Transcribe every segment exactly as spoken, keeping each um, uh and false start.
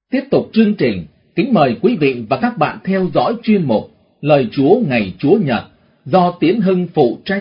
Tiếp tục chương trình, kính mời quý vị và các bạn theo dõi chuyên mục Lời Chúa ngày Chúa Nhật do Tiến Hưng phụ trách.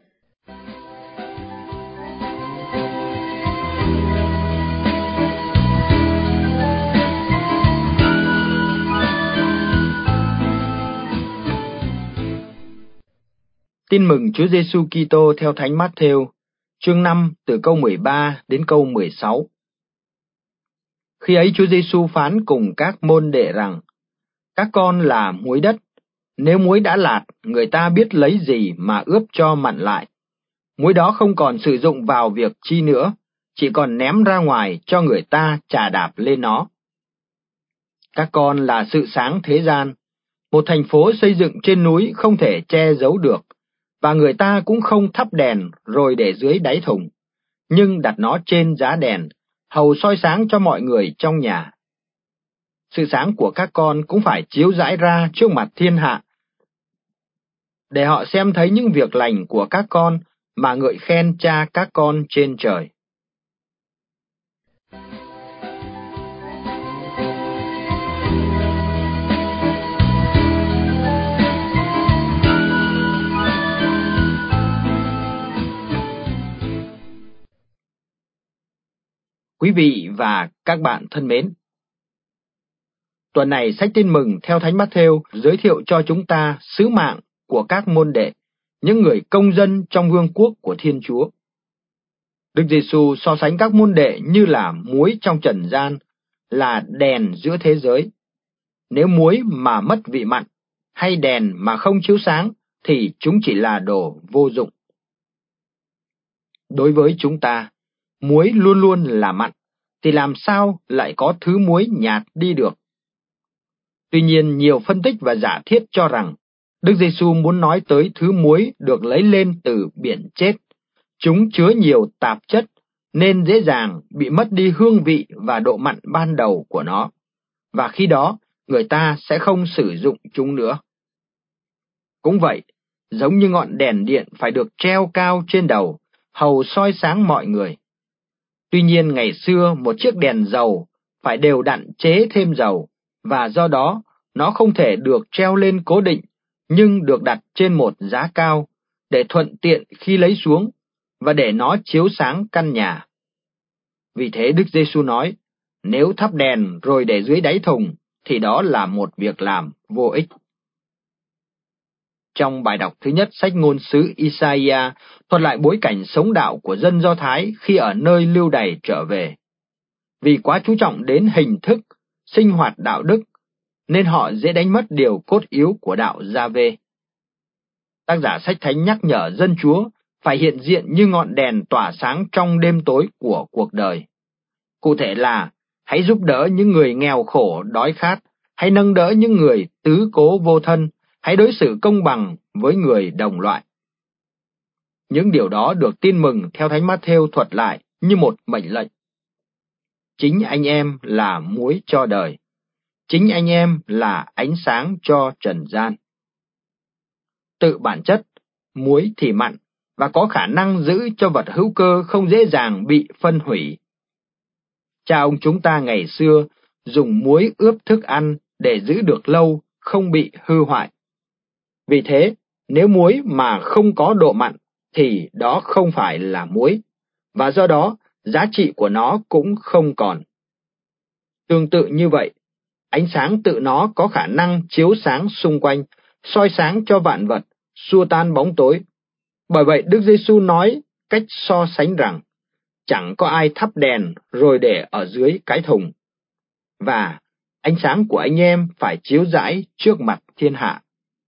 Tin mừng Chúa Giêsu Kitô theo Thánh Mát-thêu, chương năm từ câu mười ba đến câu mười sáu. Khi ấy Chúa Giêsu phán cùng các môn đệ rằng: Các con là muối đất, nếu muối đã lạt, người ta biết lấy gì mà ướp cho mặn lại. Muối đó không còn sử dụng vào việc chi nữa, chỉ còn ném ra ngoài cho người ta chà đạp lên nó. Các con là sự sáng thế gian, một thành phố xây dựng trên núi không thể che giấu được, và người ta cũng không thắp đèn rồi để dưới đáy thùng, nhưng đặt nó trên giá đèn, hầu soi sáng cho mọi người trong nhà. Sự sáng của các con cũng phải chiếu rãi ra trước mặt thiên hạ, để họ xem thấy những việc lành của các con mà ngợi khen Cha các con trên trời. Quý vị và các bạn thân mến, tuần này sách Tin mừng theo Thánh Mát-thêu giới thiệu cho chúng ta sứ mạng của các môn đệ, những người công dân trong vương quốc của Thiên Chúa. Đức Giêsu so sánh các môn đệ như là muối trong trần gian, là đèn giữa thế giới. Nếu muối mà mất vị mặn, hay đèn mà không chiếu sáng, thì chúng chỉ là đồ vô dụng. Đối với chúng ta, muối luôn luôn là mặn, thì làm sao lại có thứ muối nhạt đi được? Tuy nhiên, nhiều phân tích và giả thiết cho rằng Đức Giêsu muốn nói tới thứ muối được lấy lên từ biển chết. Chúng chứa nhiều tạp chất nên dễ dàng bị mất đi hương vị và độ mặn ban đầu của nó, và khi đó người ta sẽ không sử dụng chúng nữa. Cũng vậy, giống như ngọn đèn điện phải được treo cao trên đầu, hầu soi sáng mọi người. Tuy nhiên ngày xưa một chiếc đèn dầu phải đều đặn chế thêm dầu, và do đó nó không thể được treo lên cố định, nhưng được đặt trên một giá cao, để thuận tiện khi lấy xuống, và để nó chiếu sáng căn nhà. Vì thế Đức Giêsu nói, nếu thắp đèn rồi để dưới đáy thùng, thì đó là một việc làm vô ích. Trong bài đọc thứ nhất sách ngôn sứ Isaiah thuật lại bối cảnh sống đạo của dân Do Thái khi ở nơi lưu đày trở về. Vì quá chú trọng đến hình thức, sinh hoạt đạo đức, nên họ dễ đánh mất điều cốt yếu của đạo Gia-vê. Tác giả sách thánh nhắc nhở dân Chúa phải hiện diện như ngọn đèn tỏa sáng trong đêm tối của cuộc đời. Cụ thể là, hãy giúp đỡ những người nghèo khổ, đói khát, hãy nâng đỡ những người tứ cố vô thân, hãy đối xử công bằng với người đồng loại. Những điều đó được Tin mừng theo Thánh Mát-thêu thuật lại như một mệnh lệnh. Chính anh em là muối cho đời. Chính anh em là ánh sáng cho trần gian. Tự bản chất, muối thì mặn, và có khả năng giữ cho vật hữu cơ không dễ dàng bị phân hủy. Cha ông chúng ta ngày xưa dùng muối ướp thức ăn để giữ được lâu, không bị hư hoại. Vì thế, nếu muối mà không có độ mặn, thì đó không phải là muối, và do đó, giá trị của nó cũng không còn. Tương tự như vậy, ánh sáng tự nó có khả năng chiếu sáng xung quanh, soi sáng cho vạn vật, xua tan bóng tối. Bởi vậy Đức Giêsu nói cách so sánh rằng, chẳng có ai thắp đèn rồi để ở dưới cái thùng, và ánh sáng của anh em phải chiếu rãi trước mặt thiên hạ.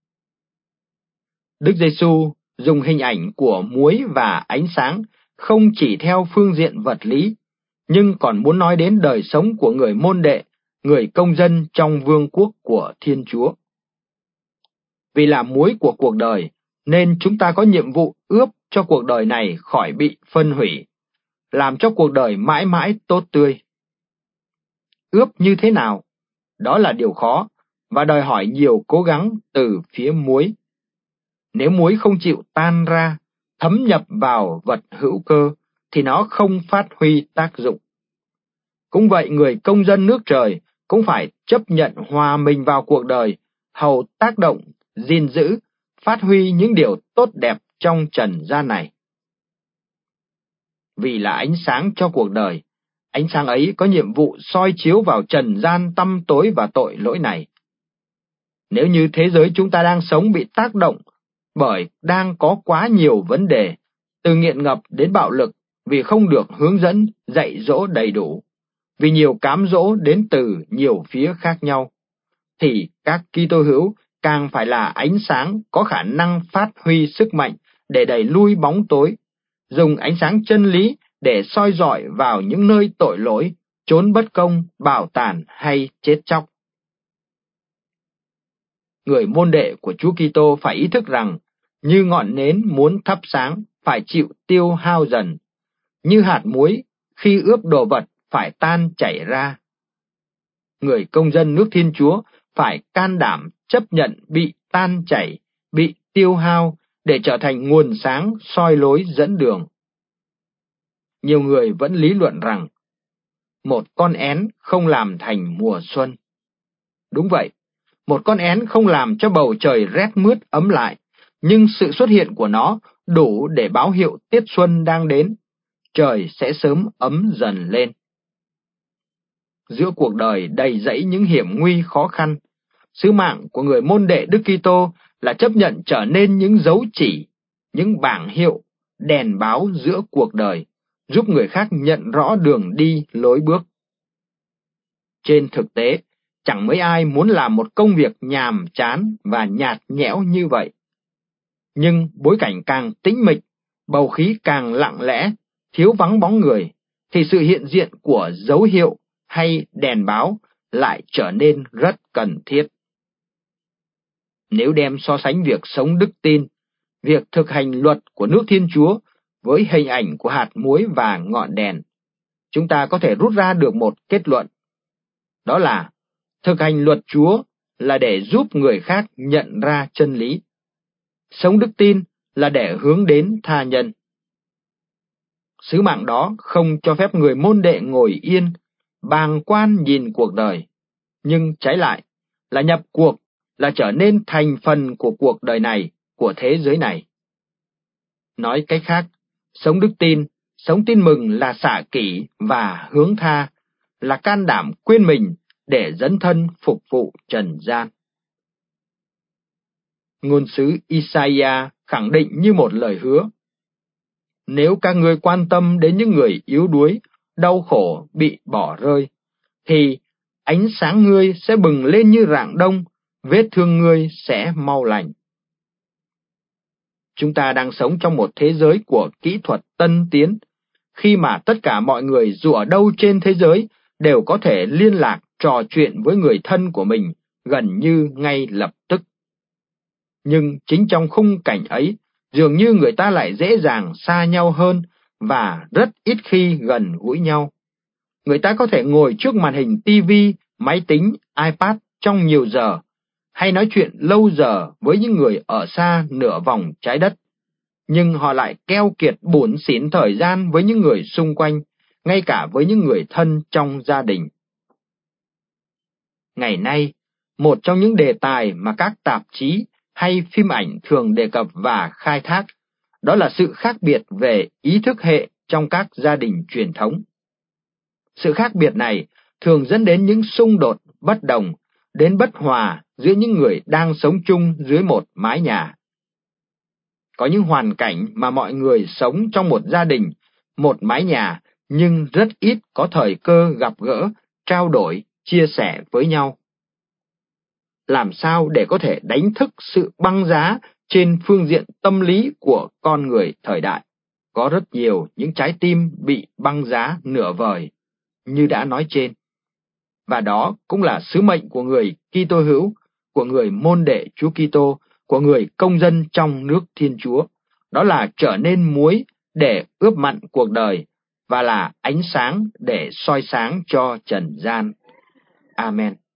Đức Giêsu dùng hình ảnh của muối và ánh sáng không chỉ theo phương diện vật lý, nhưng còn muốn nói đến đời sống của người môn đệ, người công dân trong vương quốc của Thiên Chúa. Vì là muối của cuộc đời, nên chúng ta có nhiệm vụ ướp cho cuộc đời này khỏi bị phân hủy, làm cho cuộc đời mãi mãi tốt tươi. Ướp như thế nào? Đó là điều khó, và đòi hỏi nhiều cố gắng từ phía muối. Nếu muối không chịu tan ra, thấm nhập vào vật hữu cơ, thì nó không phát huy tác dụng. Cũng vậy, người công dân nước trời cũng phải chấp nhận hòa mình vào cuộc đời, hầu tác động, gìn giữ, phát huy những điều tốt đẹp trong trần gian này. Vì là ánh sáng cho cuộc đời, ánh sáng ấy có nhiệm vụ soi chiếu vào trần gian tăm tối và tội lỗi này. Nếu như thế giới chúng ta đang sống bị tác động bởi đang có quá nhiều vấn đề, từ nghiện ngập đến bạo lực, vì không được hướng dẫn, dạy dỗ đầy đủ, vì nhiều cám dỗ đến từ nhiều phía khác nhau, thì các Kitô hữu càng phải là ánh sáng có khả năng phát huy sức mạnh để đẩy lui bóng tối, dùng ánh sáng chân lý để soi rọi vào những nơi tội lỗi, chốn bất công, bạo tàn hay chết chóc. Người môn đệ của Chúa Kitô phải ý thức rằng, như ngọn nến muốn thắp sáng phải chịu tiêu hao dần, như hạt muối khi ướp đồ vật phải tan chảy ra. Người công dân nước Thiên Chúa phải can đảm chấp nhận bị tan chảy, bị tiêu hao để trở thành nguồn sáng soi lối dẫn đường. Nhiều người vẫn lý luận rằng, một con én không làm thành mùa xuân. Đúng vậy, một con én không làm cho bầu trời rét mướt ấm lại, nhưng sự xuất hiện của nó đủ để báo hiệu tiết xuân đang đến, trời sẽ sớm ấm dần lên. Giữa cuộc đời đầy dẫy những hiểm nguy khó khăn, sứ mạng của người môn đệ Đức Kitô là chấp nhận trở nên những dấu chỉ, những bảng hiệu, đèn báo giữa cuộc đời, giúp người khác nhận rõ đường đi lối bước. Trên thực tế, chẳng mấy ai muốn làm một công việc nhàm chán và nhạt nhẽo như vậy. Nhưng bối cảnh càng tĩnh mịch, bầu khí càng lặng lẽ, thiếu vắng bóng người, thì sự hiện diện của dấu hiệu hay đèn báo lại trở nên rất cần thiết. Nếu đem so sánh việc sống đức tin, việc thực hành luật của nước Thiên Chúa với hình ảnh của hạt muối và ngọn đèn, chúng ta có thể rút ra được một kết luận. Đó là, thực hành luật Chúa là để giúp người khác nhận ra chân lý. Sống đức tin là để hướng đến tha nhân. Sứ mạng đó không cho phép người môn đệ ngồi yên, bàng quan nhìn cuộc đời, nhưng trái lại là nhập cuộc, là trở nên thành phần của cuộc đời này, của thế giới này. Nói cách khác, sống đức tin, sống tin mừng là xả kỷ và hướng tha, là can đảm quên mình để dấn thân phục vụ trần gian. Ngôn sứ Isaiah khẳng định như một lời hứa: nếu các ngươi quan tâm đến những người yếu đuối, đau khổ, bị bỏ rơi, thì ánh sáng ngươi sẽ bừng lên như rạng đông, vết thương ngươi sẽ mau lành. Chúng ta đang sống trong một thế giới của kỹ thuật tân tiến, khi mà tất cả mọi người dù ở đâu trên thế giới đều có thể liên lạc, trò chuyện với người thân của mình gần như ngay lập tức. Nhưng chính trong khung cảnh ấy, dường như người ta lại dễ dàng xa nhau hơn và rất ít khi gần gũi nhau. Người ta có thể ngồi trước màn hình ti vi, máy tính, iPad trong nhiều giờ, hay nói chuyện lâu giờ với những người ở xa nửa vòng trái đất, nhưng họ lại keo kiệt bủn xỉn thời gian với những người xung quanh, ngay cả với những người thân trong gia đình. Ngày nay, một trong những đề tài mà các tạp chí hay phim ảnh thường đề cập và khai thác, đó là sự khác biệt về ý thức hệ trong các gia đình truyền thống. Sự khác biệt này thường dẫn đến những xung đột bất đồng, đến bất hòa giữa những người đang sống chung dưới một mái nhà. Có những hoàn cảnh mà mọi người sống trong một gia đình, một mái nhà, nhưng rất ít có thời cơ gặp gỡ, trao đổi, chia sẻ với nhau. Làm sao để có thể đánh thức sự băng giá trên phương diện tâm lý của con người thời đại? Có rất nhiều những trái tim bị băng giá nửa vời, như đã nói trên. Và đó cũng là sứ mệnh của người Kitô hữu, của người môn đệ Chúa Kitô, của người công dân trong nước Thiên Chúa. Đó là trở nên muối để ướp mặn cuộc đời, và là ánh sáng để soi sáng cho trần gian. Amen.